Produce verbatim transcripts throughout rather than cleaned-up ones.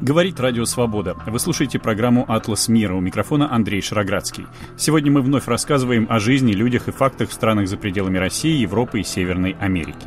Говорит Радио Свобода. Вы слушаете программу «Атлас мира». У микрофона Андрей Шароградский. Сегодня мы вновь рассказываем о жизни, людях и фактах в странах за пределами России, Европы и Северной Америки.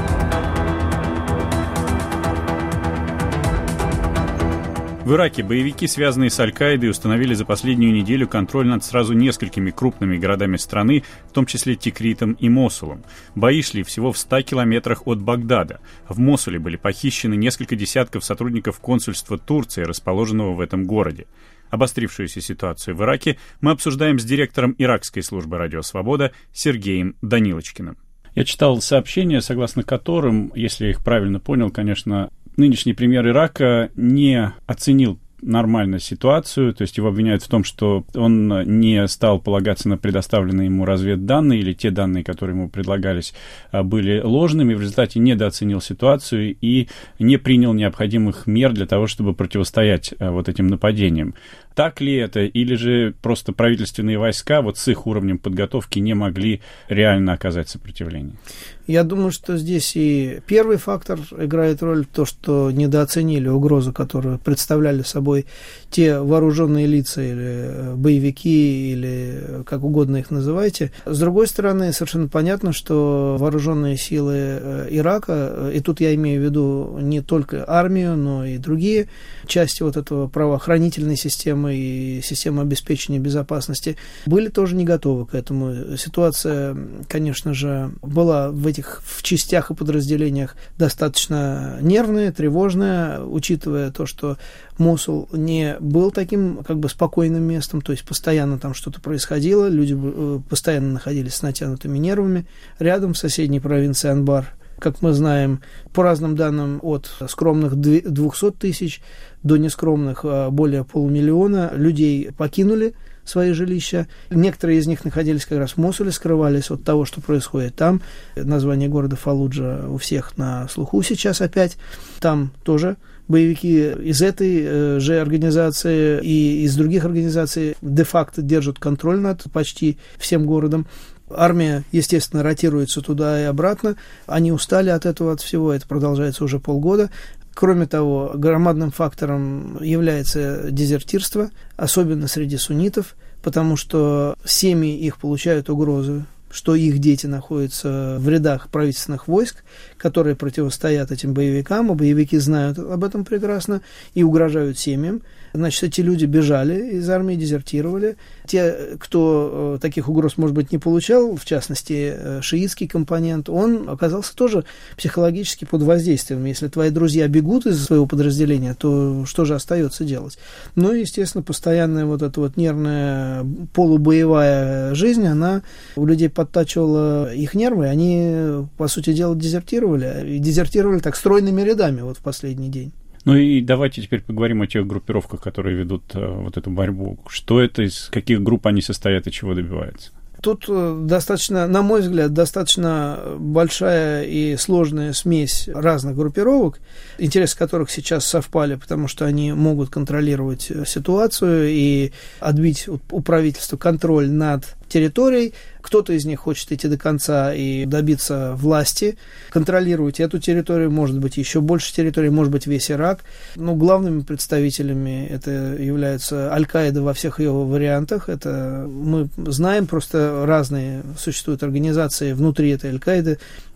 В Ираке боевики, связанные с Аль-Каидой, установили за последнюю неделю контроль над сразу несколькими крупными городами страны, в том числе Тикритом и Мосулом. Бои шли всего в ста километрах от Багдада. В Мосуле были похищены несколько десятков сотрудников консульства Турции, расположенного в этом городе. Обострившуюся ситуацию в Ираке мы обсуждаем с директором иракской службы «Радио Свобода» Сергеем Данилочкиным. Я читал сообщения, согласно которым, если я их правильно понял, конечно, нынешний премьер Ирака не оценил нормально ситуацию, то есть его обвиняют в том, что он не стал полагаться на предоставленные ему разведданные, или те данные, которые ему предлагались, были ложными, в результате недооценил ситуацию и не принял необходимых мер для того, чтобы противостоять вот этим нападениям. Так ли это, или же просто правительственные войска вот с их уровнем подготовки не могли реально оказать сопротивление? Я думаю, что здесь и первый фактор играет роль, то, что недооценили угрозу, которую представляли собой те вооруженные лица или боевики, или как угодно их называйте. С другой стороны, совершенно понятно, что вооруженные силы Ирака, и тут я имею в виду не только армию, но и другие части вот этого правоохранительной системы и системы обеспечения безопасности, были тоже не готовы к этому. Ситуация, конечно же, была в этих в частях и подразделениях достаточно нервная, тревожная, учитывая то, что Мосул не был таким как бы спокойным местом, то есть постоянно там что-то происходило, люди постоянно находились с натянутыми нервами. Рядом в соседней провинции Анбар, как мы знаем, по разным данным, от скромных двухсот тысяч до нескромных более полумиллиона людей покинули свои жилища. Некоторые из них находились как раз в Мосуле, скрывались от того, что происходит там. Название города Фаллуджа у всех на слуху сейчас опять. Там тоже боевики из этой же организации и из других организаций де-факто держат контроль над почти всем городом. Армия, естественно, ротируется туда и обратно. Они устали от этого, от всего. Это продолжается уже полгода. Кроме того, громадным фактором является дезертирство, особенно среди суннитов, потому что семьи их получают угрозы, что их дети находятся в рядах правительственных войск, которые противостоят этим боевикам, а боевики знают об этом прекрасно и угрожают семьям. Значит, эти люди бежали из армии, дезертировали. Те, кто таких угроз, может быть, не получал, в частности, шиитский компонент, он оказался тоже психологически под воздействием. Если твои друзья бегут из своего подразделения, то что же остается делать? Ну и, естественно, постоянная вот эта вот нервная полубоевая жизнь, она у людей подтачивала их нервы, они, по сути дела, дезертировали. И дезертировали так стройными рядами вот в последний день. Ну и давайте теперь поговорим о тех группировках, которые ведут э, вот эту борьбу. Что это, из каких групп они состоят и чего добиваются? Тут достаточно, на мой взгляд, достаточно большая и сложная смесь разных группировок, интересы которых сейчас совпали, потому что они могут контролировать ситуацию и отбить у правительства контроль над территорией. Кто-то из них хочет идти до конца и добиться власти, контролировать эту территорию, может быть, еще больше территорий, может быть, весь Ирак. Но главными представителями это являются Аль-Каида во всех ее вариантах. Это мы знаем, просто разные существуют организации внутри этой Аль-Каиды,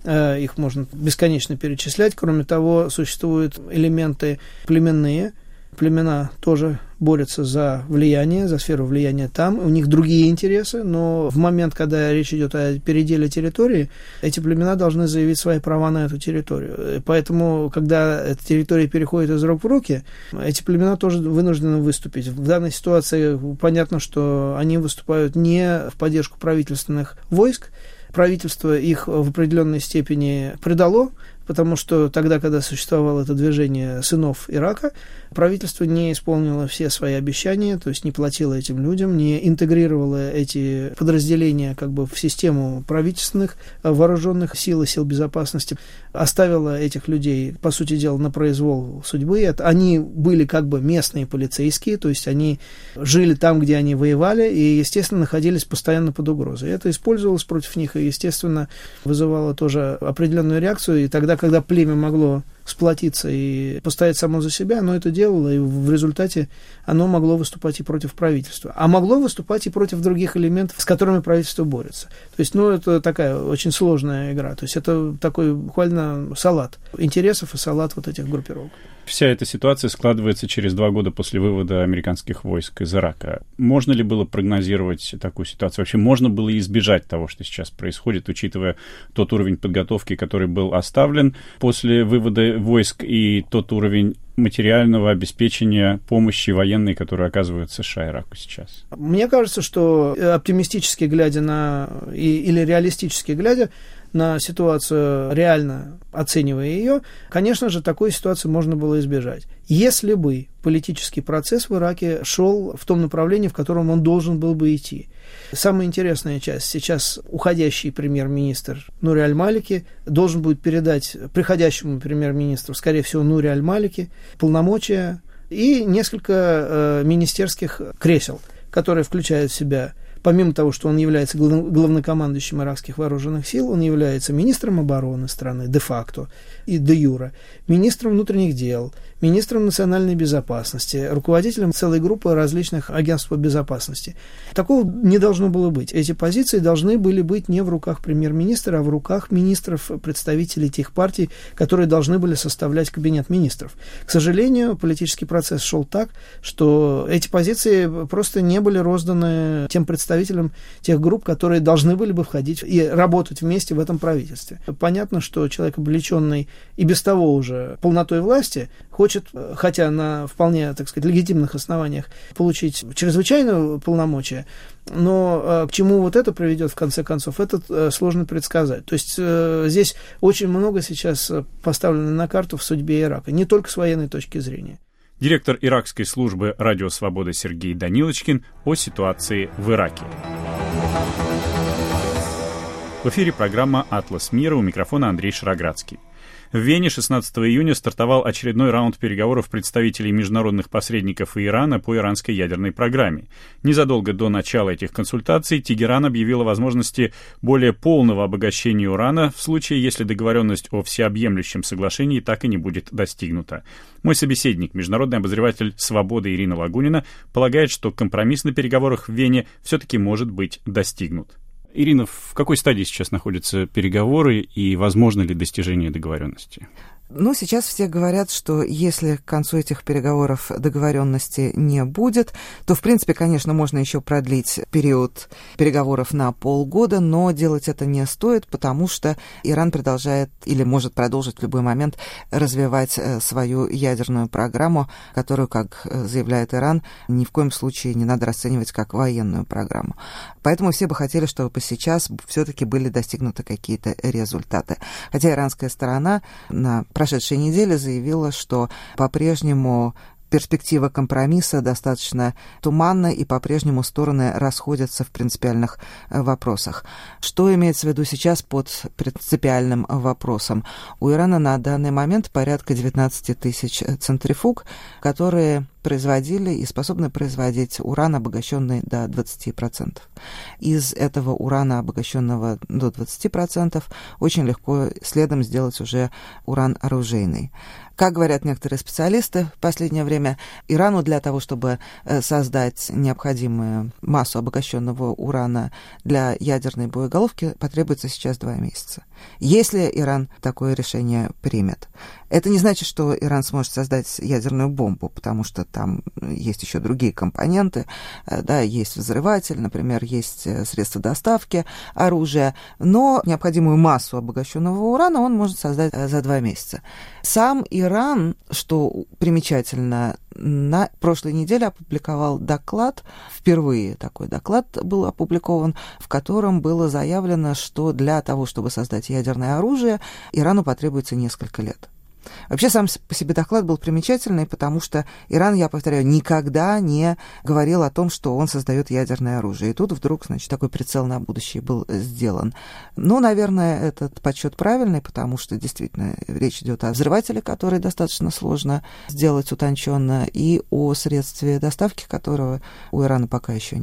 их можно бесконечно перечислять. Кроме того, существуют элементы племенные. Племена тоже борются за влияние, за сферу влияния там. У них другие интересы, но в момент, когда речь идет о переделе территории, эти племена должны заявить свои права на эту территорию. Поэтому, когда эта территория переходит из рук в руки, эти племена тоже вынуждены выступить. В данной ситуации понятно, что они выступают не в поддержку правительственных войск. Правительство их в определенной степени предало, потому что тогда, когда существовало это движение сынов Ирака, правительство не исполнило все свои обещания, то есть не платило этим людям, не интегрировало эти подразделения как бы в систему правительственных вооруженных сил и сил безопасности, оставило этих людей, по сути дела, на произвол судьбы. Они были как бы местные полицейские, то есть они жили там, где они воевали, и, естественно, находились постоянно под угрозой. Это использовалось против них и, естественно, вызывало тоже определенную реакцию, и тогда, когда племя могло сплотиться и постоять само за себя, оно это делало, и в результате оно могло выступать и против правительства. А могло выступать и против других элементов, с которыми правительство борется. То есть, ну, это такая очень сложная игра. То есть, это такой буквально салат интересов и салат вот этих группировок. Вся эта ситуация складывается через два года после вывода американских войск из Ирака. Можно ли было прогнозировать такую ситуацию? Вообще, можно было избежать того, что сейчас происходит, учитывая тот уровень подготовки, который был оставлен после вывода войск, и тот уровень материального обеспечения помощи военной, которую оказывают США Ираку сейчас? Мне кажется, что оптимистически глядя на, или реалистически глядя на ситуацию, реально оценивая ее, конечно же, такой ситуации можно было избежать. Если бы политический процесс в Ираке шел в том направлении, в котором он должен был бы идти. Самая интересная часть. Сейчас уходящий премьер-министр Нури аль-Малики должен будет передать приходящему премьер-министру, скорее всего, Нури аль-Малики, полномочия и несколько э, министерских кресел, которые включают в себя, помимо того, что он является главнокомандующим иракских вооруженных сил, он является министром обороны страны де-факто и де-юре, министром внутренних дел, министром национальной безопасности, руководителем целой группы различных агентств по безопасности. Такого не должно было быть. Эти позиции должны были быть не в руках премьер-министра, а в руках министров, представителей тех партий, которые должны были составлять кабинет министров. К сожалению, политический процесс шел так, что эти позиции просто не были розданы тем представителям тех групп, которые должны были бы входить и работать вместе в этом правительстве. Понятно, что человек, облеченный и без того уже полнотой власти, хочет, хотя на вполне, так сказать, легитимных основаниях, получить чрезвычайное полномочия, но к чему вот это приведет, в конце концов, это сложно предсказать. То есть здесь очень много сейчас поставлено на карту в судьбе Ирака, не только с военной точки зрения. Директор иракской службы «Радио Свобода» Сергей Данилочкин о ситуации в Ираке. В эфире программа «Атлас мира», у микрофона Андрей Шароградский. В Вене шестнадцатого июня стартовал очередной раунд переговоров представителей международных посредников и Ирана по иранской ядерной программе. Незадолго до начала этих консультаций Тегеран объявил о возможности более полного обогащения урана в случае, если договоренность о всеобъемлющем соглашении так и не будет достигнута. Мой собеседник, международный обозреватель «Свободы» Ирина Лагунина, полагает, что компромисс на переговорах в Вене все-таки может быть достигнут. Ирина, в какой стадии сейчас находятся переговоры и возможно ли достижение договоренности? Ну, сейчас все говорят, что если к концу этих переговоров договоренности не будет, то, в принципе, конечно, можно еще продлить период переговоров на полгода, но делать это не стоит, потому что Иран продолжает или может продолжить в любой момент развивать свою ядерную программу, которую, как заявляет Иран, ни в коем случае не надо расценивать как военную программу. Поэтому все бы хотели, чтобы сейчас все-таки были достигнуты какие-то результаты. Хотя иранская сторона на прошедшей неделе заявила, что по-прежнему перспектива компромисса достаточно туманна, и по-прежнему стороны расходятся в принципиальных вопросах. Что имеется в виду сейчас под принципиальным вопросом? У Ирана на данный момент порядка девятнадцать тысяч центрифуг, которые производили и способны производить уран, обогащенный до двадцати процентов. Из этого урана, обогащенного до двадцати процентов, очень легко следом сделать уже уран оружейный. Как говорят некоторые специалисты в последнее время, Ирану для того, чтобы создать необходимую массу обогащенного урана для ядерной боеголовки, потребуется сейчас два месяца. Если Иран такое решение примет. Это не значит, что Иран сможет создать ядерную бомбу, потому что там есть еще другие компоненты, да, есть взрыватель, например, есть средства доставки оружия, но необходимую массу обогащенного урана он может создать за два месяца. Сам Иран, что примечательно, на прошлой неделе опубликовал доклад, впервые такой доклад был опубликован, в котором было заявлено, что для того, чтобы создать ядерное оружие, Ирану потребуется несколько лет. Вообще, сам по себе доклад был примечательный, потому что Иран, я повторяю, никогда не говорил о том, что он создает ядерное оружие. И тут вдруг, значит, такой прицел на будущее был сделан. Ну, наверное, этот подсчет правильный, потому что, действительно, речь идет о взрывателе, который достаточно сложно сделать утонченно, и о средстве доставки, которого у Ирана пока еще нет.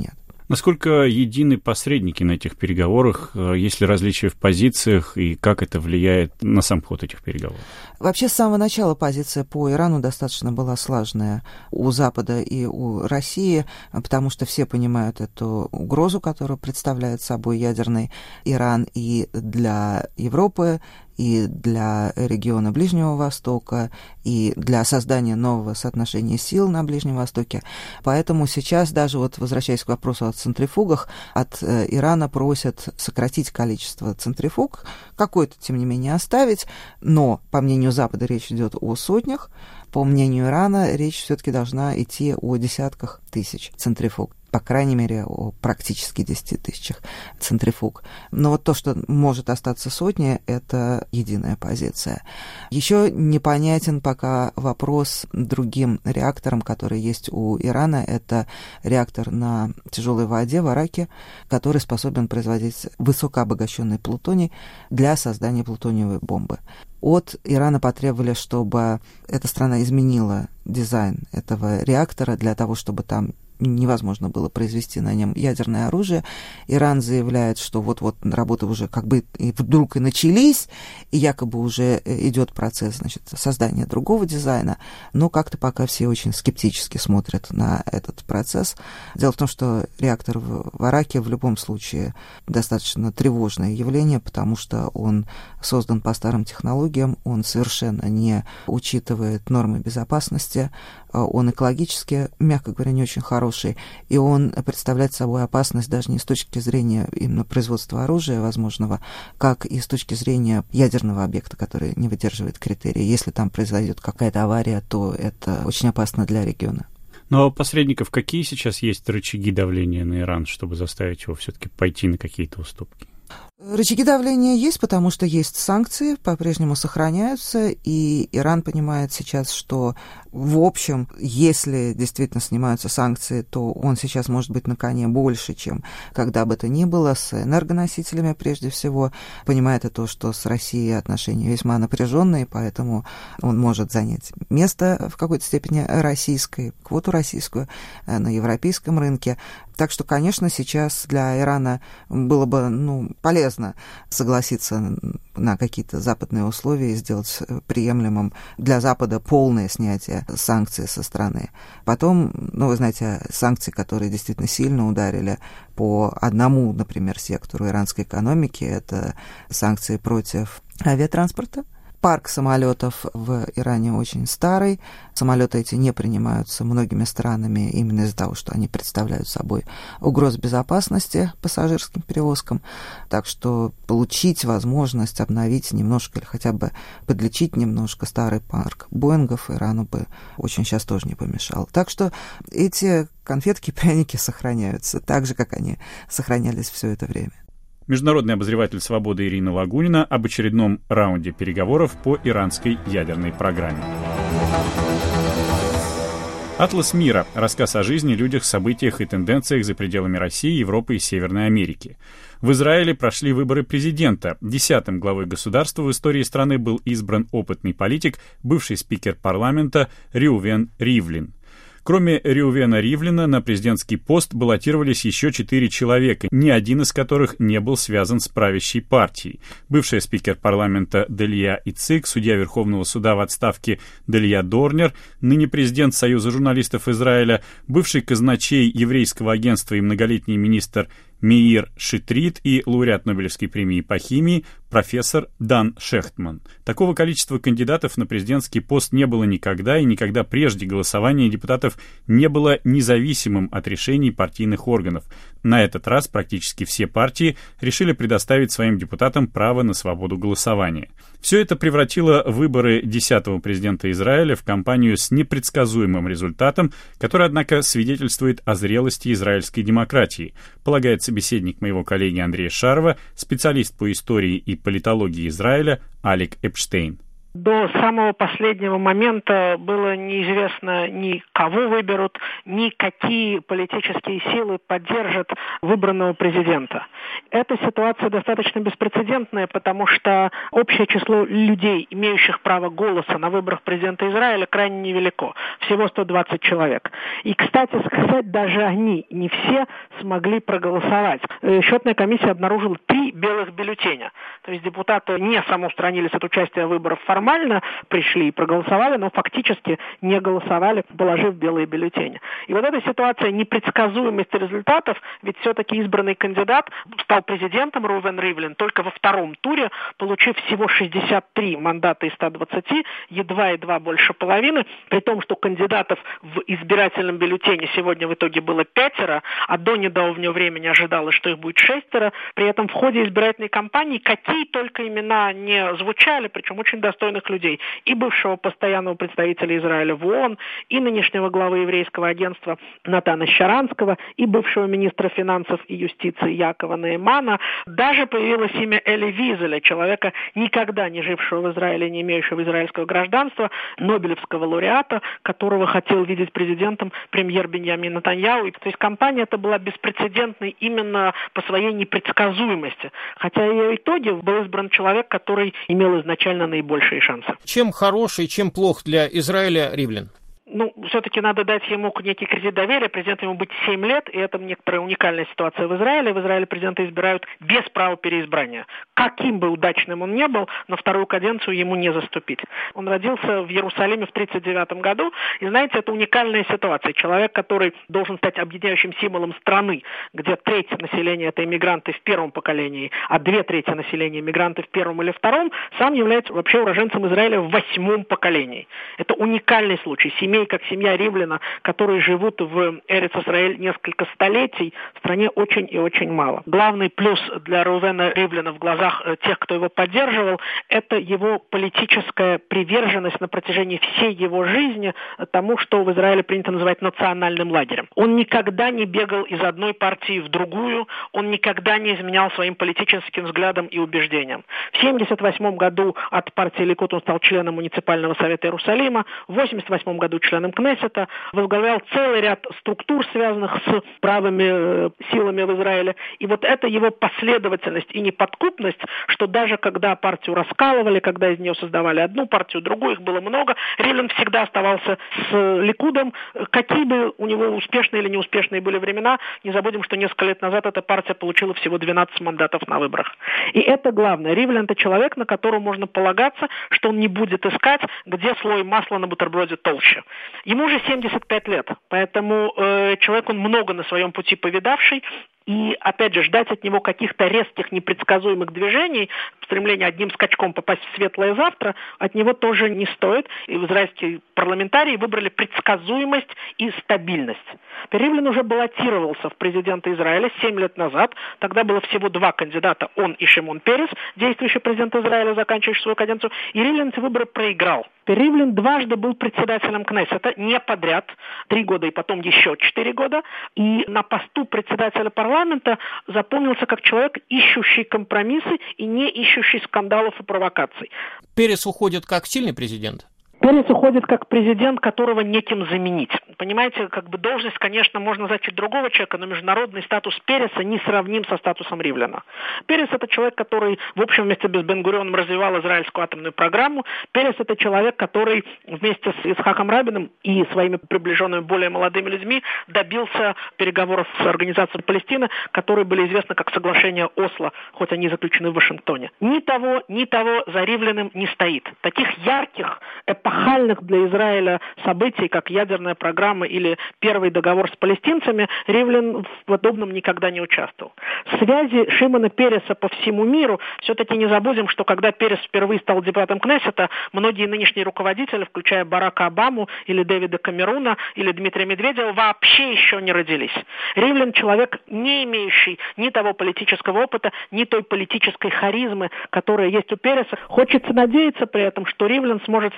Насколько едины посредники на этих переговорах, есть ли различия в позициях и как это влияет на сам ход этих переговоров? Вообще, с самого начала позиция по Ирану достаточно была слаженная у Запада и у России, потому что все понимают эту угрозу, которую представляет собой ядерный Иран и для Европы, и для региона Ближнего Востока, и для создания нового соотношения сил на Ближнем Востоке. Поэтому сейчас, даже вот возвращаясь к вопросу о центрифугах, от Ирана просят сократить количество центрифуг, какой-то, тем не менее, оставить, но, по мнению Запада, речь идет о сотнях, по мнению Ирана, речь все-таки должна идти о десятках тысяч центрифуг. По крайней мере, о практически десяти тысячах центрифуг. Но вот то, что может остаться сотни, это единая позиция. Еще непонятен пока вопрос другим реакторам, которые есть у Ирана. Это реактор на тяжелой воде в Араке, который способен производить высокообогащенный плутоний для создания плутониевой бомбы. От Ирана потребовали, чтобы эта страна изменила дизайн этого реактора для того, чтобы там невозможно было произвести на нем ядерное оружие. Иран заявляет, что вот-вот работы уже как бы и вдруг и начались, и якобы уже идет процесс, значит, создания другого дизайна, но как-то пока все очень скептически смотрят на этот процесс. Дело в том, что реактор в Араке в любом случае достаточно тревожное явление, потому что он создан по старым технологиям, он совершенно не учитывает нормы безопасности, он экологически, мягко говоря, не очень хороший, и он представляет собой опасность даже не с точки зрения именно производства оружия возможного, как и с точки зрения ядерного объекта, который не выдерживает критерии. Если там произойдет какая-то авария, то это очень опасно для региона. Но у посредников какие сейчас есть рычаги давления на Иран, чтобы заставить его все-таки пойти на какие-то уступки? Рычаги давления есть, потому что есть санкции, по-прежнему сохраняются, и Иран понимает сейчас, что, в общем, если действительно снимаются санкции, то он сейчас может быть на коне больше, чем когда бы то ни было, с энергоносителями прежде всего. Понимает и то, что с Россией отношения весьма напряженные, поэтому он может занять место в какой-то степени российской, квоту российскую на европейском рынке. Так что, конечно, сейчас для Ирана было бы, ну, полезно согласиться на какие-то западные условия и сделать приемлемым для Запада полное снятие санкций со страны. Потом, ну, вы знаете, санкции, которые действительно сильно ударили по одному, например, сектору иранской экономики, это санкции против авиатранспорта. Парк самолетов в Иране очень старый. Самолеты эти не принимаются многими странами именно из-за того, что они представляют собой угрозу безопасности пассажирским перевозкам. Так что получить возможность обновить немножко или хотя бы подлечить немножко старый парк Боингов Ирану бы очень сейчас тоже не помешало. Так что эти конфетки-пряники сохраняются так же, как они сохранялись все это время. Международный обозреватель «Свободы» Ирина Лагунина об очередном раунде переговоров по иранской ядерной программе. «Атлас мира» — рассказ о жизни, людях, событиях и тенденциях за пределами России, Европы и Северной Америки. В Израиле прошли выборы президента. Десятым главой государства в истории страны был избран опытный политик, бывший спикер парламента Реувен Ривлин. Кроме Реувена Ривлина, на президентский пост баллотировались еще четыре человека, ни один из которых не был связан с правящей партией. Бывший спикер парламента Делия Ицик, судья Верховного суда в отставке Делия Дорнер, ныне президент Союза журналистов Израиля, бывший казначей еврейского агентства и многолетний министр Меир Шитрит и лауреат Нобелевской премии по химии профессор Дан Шехтман. Такого количества кандидатов на президентский пост не было никогда, и никогда прежде голосование депутатов не было независимым от решений партийных органов. На этот раз практически все партии решили предоставить своим депутатам право на свободу голосования. Все это превратило выборы десятого президента Израиля в кампанию с непредсказуемым результатом, который, однако, свидетельствует о зрелости израильской демократии, полагает собеседник моего коллеги Андрея Шарова, специалист по истории и политологии Израиля Алик Эпштейн. До самого последнего момента было неизвестно ни кого выберут, ни какие политические силы поддержат выбранного президента. Эта ситуация достаточно беспрецедентная, потому что общее число людей, имеющих право голоса на выборах президента Израиля, крайне невелико. Всего сто двадцать человек. И, кстати сказать, даже они, не все, смогли проголосовать. Счетная комиссия обнаружила три белых бюллетеня. То есть депутаты не самоустранились от участия в выборах формально, формально пришли и проголосовали, но фактически не голосовали, положив белые бюллетени. И вот эта ситуация непредсказуемости результатов, ведь все-таки избранный кандидат стал президентом Рувен Ривлин только во втором туре, получив всего шестьдесят три мандата из ста двадцати, едва-едва больше половины, при том, что кандидатов в избирательном бюллетене сегодня в итоге было пятеро, а до недавнего времени ожидалось, что их будет шестеро. При этом в ходе избирательной кампании какие только имена не звучали, причем очень достойные людей, и бывшего постоянного представителя Израиля в ООН, и нынешнего главы еврейского агентства Натана Щаранского, и бывшего министра финансов и юстиции Якова Неймана. Даже появилось имя Эли Визеля, человека, никогда не жившего в Израиле, не имеющего израильского гражданства, нобелевского лауреата, которого хотел видеть президентом премьер Биньямин Нетаньяху. То есть кампания эта была беспрецедентной именно по своей непредсказуемости. Хотя ее итоге был избран человек, который имел изначально наибольшие шансы. Чем хорош и чем плох для Израиля Ривлин? Ну, все-таки надо дать ему некий кредит доверия. Президенту ему быть семь лет, и это некоторая уникальная ситуация в Израиле. В Израиле президента избирают без права переизбрания. Каким бы удачным он ни был, на вторую каденцию ему не заступить. Он родился в Иерусалиме в тридцать девятом году, и, знаете, это уникальная ситуация. Человек, который должен стать объединяющим символом страны, где треть населения – это иммигранты в первом поколении, а две трети населения – иммигранты в первом или втором, сам является вообще уроженцем Израиля в восьмом поколении. Это уникальный случай. Семей, как семья Ривлина, которые живут в Эрец-Исраэль несколько столетий, в стране очень и очень мало. Главный плюс для Рувена Ривлина в глазах тех, кто его поддерживал, это его политическая приверженность на протяжении всей его жизни тому, что в Израиле принято называть национальным лагерем. Он никогда не бегал из одной партии в другую, он никогда не изменял своим политическим взглядам и убеждениям. В семьдесят восьмом году от партии Ликут он стал членом муниципального совета Иерусалима, в восемьдесят восьмом году членом Кнессета, возглавлял целый ряд структур, связанных с правыми э, силами в Израиле. И вот это его последовательность и неподкупность, что даже когда партию раскалывали, когда из нее создавали одну партию, другую, их было много, Ривлин всегда оставался с Ликудом. Какие бы у него успешные или неуспешные были времена, не забудем, что несколько лет назад эта партия получила всего двенадцать мандатов на выборах. И это главное. Ривлин – это человек, на которого можно полагаться, что он не будет искать, где слой масла на бутерброде толще. Ему уже семьдесят пять лет, поэтому э, человек он много на своем пути повидавший. И, опять же, ждать от него каких-то резких, непредсказуемых движений, стремление одним скачком попасть в светлое завтра, от него тоже не стоит. И израильские парламентарии выбрали предсказуемость и стабильность. Ривлин уже баллотировался в президенты Израиля семь лет назад. Тогда было всего два кандидата, он и Шимон Перес, действующий президент Израиля, заканчивающий свою каденцию. И Ривлин эти выборы проиграл. Ривлин дважды был председателем Кнессета, не подряд, три года и потом еще четыре года. И на посту председателя парламента запомнился как человек, ищущий компромиссы и не ищущий скандалов и провокаций. Перес уходит как сильный президент? Перес уходит как президент, которого неким заменить. Понимаете, как бы должность, конечно, можно назвать чуть другого человека, но международный статус Переса не сравним со статусом Ривлина. Перес – это человек, который, в общем, вместе с Бен-Гурионом развивал израильскую атомную программу. Перес – это человек, который вместе с Ицхаком Рабином и своими приближенными, более молодыми людьми добился переговоров с Организацией Палестины, которые были известны как соглашение Осло, хоть они заключены в Вашингтоне. Ни того, ни того за Ривлиным не стоит. Таких ярких, эпохальных для Израиля событий, как ядерная программа или первый договор с палестинцами, Ривлин в подобном никогда не участвовал. Связи Шимона Переса по всему миру, все-таки не забудем, что когда Перес впервые стал депутатом Кнессета, многие нынешние руководители, включая Барака Обаму или Дэвида Камеруна или Дмитрия Медведева, вообще еще не родились. Ривлин человек, не имеющий ни того политического опыта, ни той политической харизмы, которая есть у Переса. Хочется надеяться при этом, что Ривлин сможет стать объединением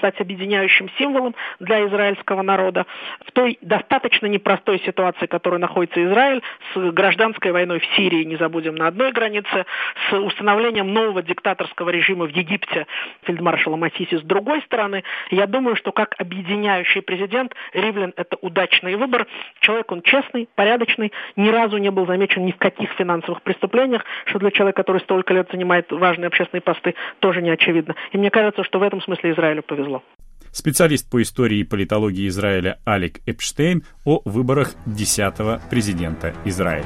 объединяющим символом для израильского народа в той достаточно непростой ситуации, в которой находится Израиль, с гражданской войной в Сирии, не забудем, на одной границе, с установлением нового диктаторского режима в Египте фельдмаршалом Асиси с другой стороны. Я думаю, что как объединяющий президент Ривлин – это удачный выбор. Человек он честный, порядочный, ни разу не был замечен ни в каких финансовых преступлениях, что для человека, который столько лет занимает важные общественные посты, тоже не очевидно. И мне кажется, что в этом смысле Израилю повезло. Специалист по истории и политологии Израиля Алик Эпштейн о выборах десятого президента Израиля.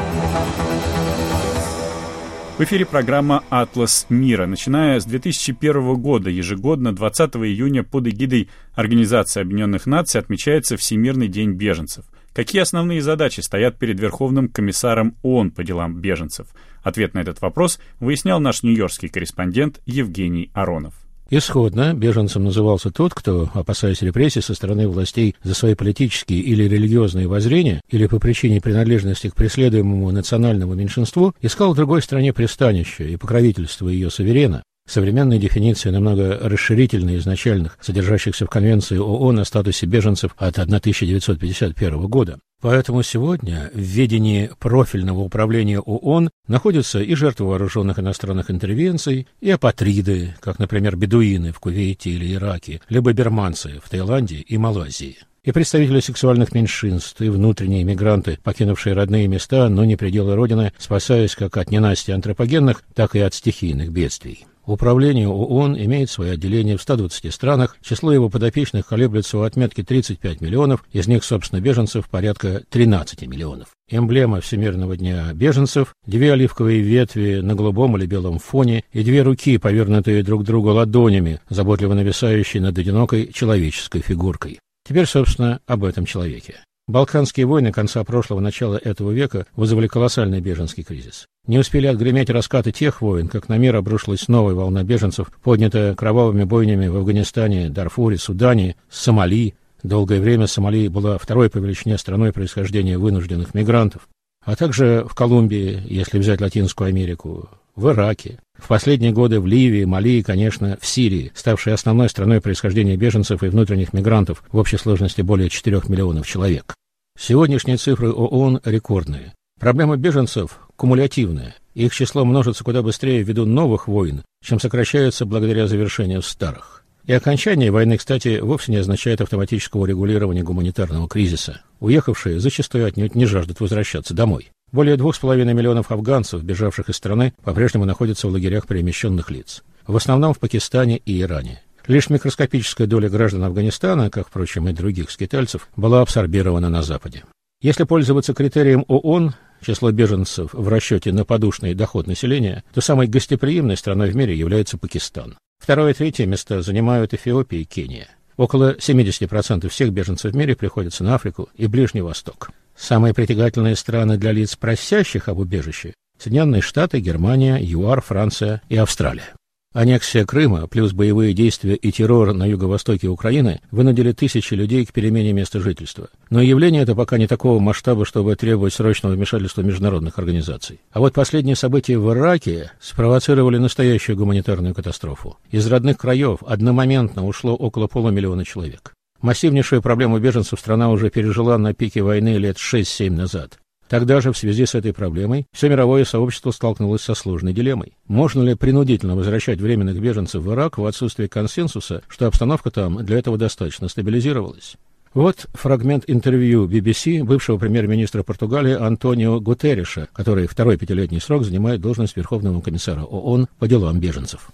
В эфире программа «Атлас мира». Начиная с две тысячи первого года ежегодно двадцатого июня под эгидой Организации Объединенных Наций отмечается Всемирный день беженцев. Какие основные задачи стоят перед Верховным комиссаром ООН по делам беженцев? Ответ на этот вопрос выяснял наш нью-йоркский корреспондент Евгений Аронов. Исходно беженцем назывался тот, кто, опасаясь репрессий со стороны властей за свои политические или религиозные воззрения или по причине принадлежности к преследуемому национальному меньшинству, искал в другой стране пристанище и покровительство ее суверена. Современная дефиниция намного расширительнее изначальных, содержащихся в Конвенции ООН о статусе беженцев от тысяча девятьсот пятьдесят первого года. Поэтому сегодня в ведении профильного управления ООН находятся и жертвы вооруженных иностранных интервенций, и апатриды, как, например, бедуины в Кувейте или Ираке, либо берманцы в Таиланде и Малайзии, и представители сексуальных меньшинств, и внутренние мигранты, покинувшие родные места, но не пределы Родины, спасаясь как от ненастья антропогенных, так и от стихийных бедствий. Управление ООН имеет свои отделения в ста двадцати странах, число его подопечных колеблется у отметки тридцать пять миллионов, из них, собственно, беженцев порядка тринадцать миллионов. Эмблема Всемирного дня беженцев – две оливковые ветви на голубом или белом фоне и две руки, повернутые друг к другу ладонями, заботливо нависающие над одинокой человеческой фигуркой. Теперь, собственно, об этом человеке. Балканские войны конца прошлого, начала этого века вызвали колоссальный беженский кризис. Не успели отгреметь раскаты тех войн, как на мир обрушилась новая волна беженцев, поднятая кровавыми бойнями в Афганистане, Дарфуре, Судане, Сомали. Долгое время Сомали была второй по величине страной происхождения вынужденных мигрантов, а также в Колумбии, если взять Латинскую Америку, в Ираке. В последние годы в Ливии, Мали и, конечно, в Сирии, ставшей основной страной происхождения беженцев и внутренних мигрантов в общей сложности более четырёх миллионов человек. Сегодняшние цифры ООН рекордные. Проблема беженцев кумулятивная. Их число множится куда быстрее ввиду новых войн, чем сокращается благодаря завершению старых. И окончание войны, кстати, вовсе не означает автоматического регулирования гуманитарного кризиса. Уехавшие зачастую отнюдь не жаждут возвращаться домой. Более двух с половиной миллионов афганцев, бежавших из страны, по-прежнему находятся в лагерях перемещенных лиц. В основном в Пакистане и Иране. Лишь микроскопическая доля граждан Афганистана, как, впрочем, и других скитальцев, была абсорбирована на Западе. Если пользоваться критерием ООН, число беженцев в расчете на подушный доход населения, то самой гостеприимной страной в мире является Пакистан. Второе и третье места занимают Эфиопия и Кения. Около семьдесят процентов всех беженцев в мире приходится на Африку и Ближний Восток. Самые притягательные страны для лиц, просящих об убежище – Соединенные Штаты, Германия, ЮАР, Франция и Австралия. Аннексия Крыма плюс боевые действия и террор на юго-востоке Украины вынудили тысячи людей к перемене места жительства. Но явление это пока не такого масштаба, чтобы требовать срочного вмешательства международных организаций. А вот последние события в Ираке спровоцировали настоящую гуманитарную катастрофу. Из родных краев одномоментно ушло около полумиллиона человек. Массивнейшую проблему беженцев страна уже пережила на пике войны лет шесть-семь назад. Тогда же в связи с этой проблемой все мировое сообщество столкнулось со сложной дилеммой. Можно ли принудительно возвращать временных беженцев в Ирак в отсутствие консенсуса, что обстановка там для этого достаточно стабилизировалась? Вот фрагмент интервью би би си бывшего премьер-министра Португалии Антонио Гутерреша, который второй пятилетний срок занимает должность Верховного комиссара ООН по делам беженцев.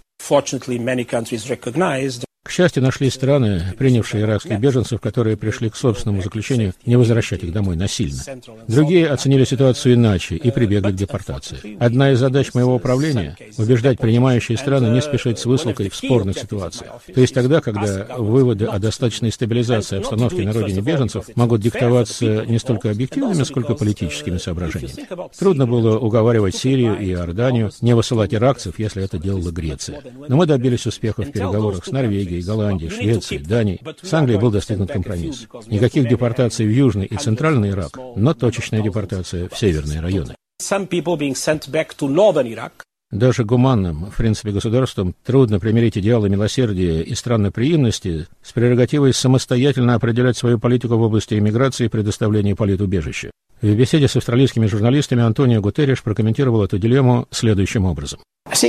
К счастью, нашлись страны, принявшие иракских беженцев, которые пришли к собственному заключению не возвращать их домой насильно. Другие оценили ситуацию иначе и прибегли к депортации. Одна из задач моего управления – убеждать принимающие страны не спешить с высылкой в спорных ситуациях. То есть тогда, когда выводы о достаточной стабилизации обстановки на родине беженцев могут диктоваться не столько объективными, сколько политическими соображениями. Трудно было уговаривать Сирию и Иорданию не высылать иракцев, если это делала Греция. Но мы добились успеха в переговорах с Норвегией, Голландией, Швецией, Данией. С Англией был достигнут компромисс. Никаких депортаций в Южный и Центральный Ирак, но точечная депортация в северные районы. Даже гуманным, в принципе, государствам трудно примирить идеалы милосердия и странноприимности с прерогативой самостоятельно определять свою политику в области иммиграции и предоставления политубежища. В беседе с австралийскими журналистами Антонио Гутерриш прокомментировал эту дилемму следующим образом.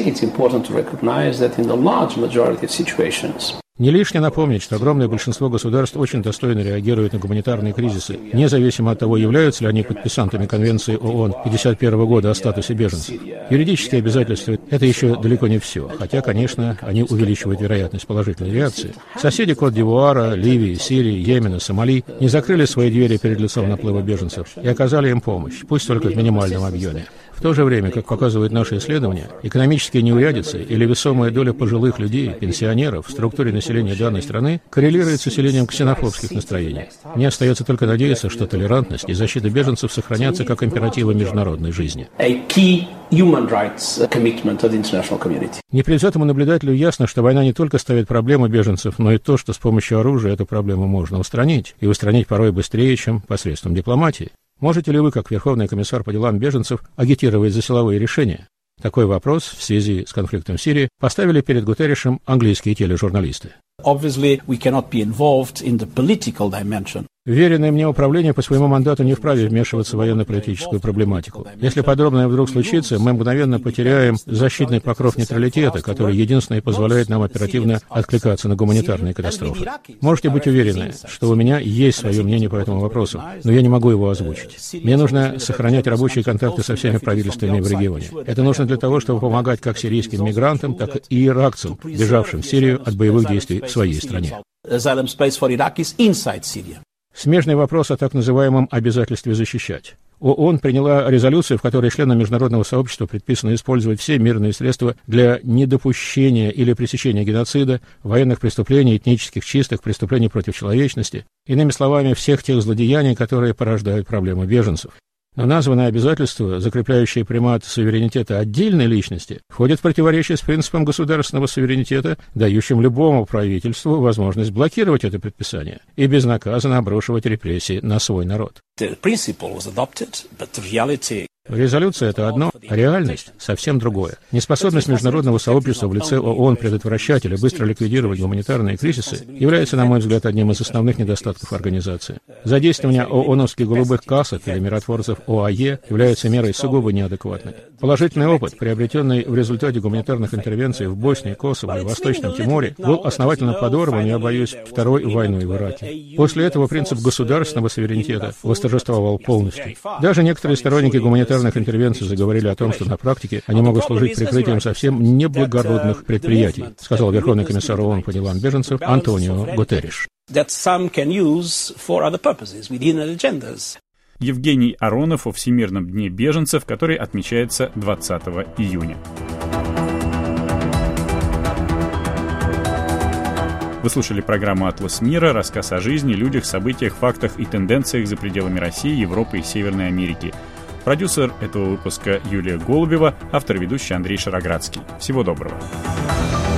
Не лишне напомнить, что огромное большинство государств очень достойно реагирует на гуманитарные кризисы, независимо от того, являются ли они подписантами Конвенции ООН пятьдесят первого года о статусе беженцев. Юридические обязательства – это еще далеко не все, хотя, конечно, они увеличивают вероятность положительной реакции. Соседи Кот-д'Ивуара, Ливии, Сирии, Йемена, Сомали не закрыли свои двери перед лицом наплыва беженцев и оказали им помощь, пусть только в минимальном объеме. В то же время, как показывают наши исследования, экономические неурядицы или весомая доля пожилых людей, пенсионеров в структуре населения данной страны коррелирует с усилением ксенофобских настроений. Мне остается только надеяться, что толерантность и защита беженцев сохранятся как императивы международной жизни. Непредвзятому наблюдателю ясно, что война не только ставит проблему беженцев, но и то, что с помощью оружия эту проблему можно устранить, и устранить порой быстрее, чем посредством дипломатии. Можете ли вы, как Верховный комиссар по делам беженцев, агитировать за силовые решения? Такой вопрос в связи с конфликтом в Сирии поставили перед Гутерришем английские тележурналисты. Веренное мне управление по своему мандату не вправе вмешиваться в военно-политическую проблематику. Если подобное вдруг случится, мы мгновенно потеряем защитный покров нейтралитета, который единственный позволяет нам оперативно откликаться на гуманитарные катастрофы. Можете быть уверены, что у меня есть свое мнение по этому вопросу, но я не могу его озвучить. Мне нужно сохранять рабочие контакты со всеми правительствами в регионе. Это нужно для того, чтобы помогать как сирийским мигрантам, так и иракцам, бежавшим в Сирию от боевых действий в своей стране. Смежный вопрос о так называемом обязательстве защищать. ООН приняла резолюцию, в которой членам международного сообщества предписано использовать все мирные средства для недопущения или пресечения геноцида, военных преступлений, этнических чисток, преступлений против человечности, иными словами, всех тех злодеяний, которые порождают проблему беженцев. Но названное обязательство, закрепляющее примат суверенитета отдельной личности, входит в противоречие с принципом государственного суверенитета, дающим любому правительству возможность блокировать это предписание и безнаказанно обрушивать репрессии на свой народ. Резолюция – это одно, а реальность – совсем другое. Неспособность международного сообщества в лице ООН предотвращать или быстро ликвидировать гуманитарные кризисы является, на мой взгляд, одним из основных недостатков организации. Задействование ООНовских голубых касок или миротворцев ОАЕ является мерой сугубо неадекватной. Положительный опыт, приобретенный в результате гуманитарных интервенций в Боснии, Косово и Восточном Тиморе, был основательно подорван, я боюсь, второй войной в Ираке. После этого принцип государственного суверенитета восторжествовал полностью. Даже некоторые сторонники гуманитарных интервенций заговорили о том, что на практике они могут служить прикрытием совсем неблагородных предприятий, сказал Верховный комиссар ООН по делам беженцев Антонио Гутерриш. Евгений Аронов о Всемирном дне беженцев, который отмечается двадцатого июня. Вы слушали программу «Атлас мира», рассказ о жизни, людях, событиях, фактах и тенденциях за пределами России, Европы и Северной Америки. Продюсер этого выпуска Юлия Голубева, автор-ведущий Андрей Шароградский. Всего доброго.